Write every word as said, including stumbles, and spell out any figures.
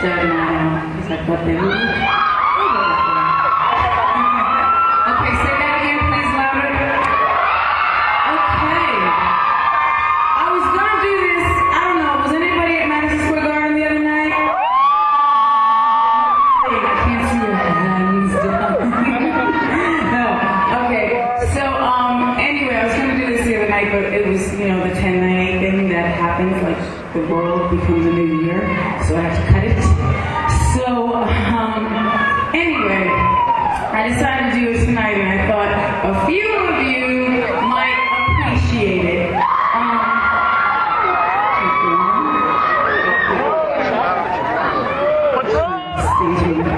Dad and I, because I thought they would. Okay, say that again, please, louder. Okay. I was gonna do this, I don't know, was anybody at Madison Square Garden the other night? Hey, I can't see your hands down. No, okay. So, um, anyway, I was gonna do this the other night, but it was, you know, the ten nine eight thing that happens, like the world becomes a new year, so I have to cut it. So, um, anyway, I decided to do it tonight, and I thought a few of you might appreciate it. Um, Staging.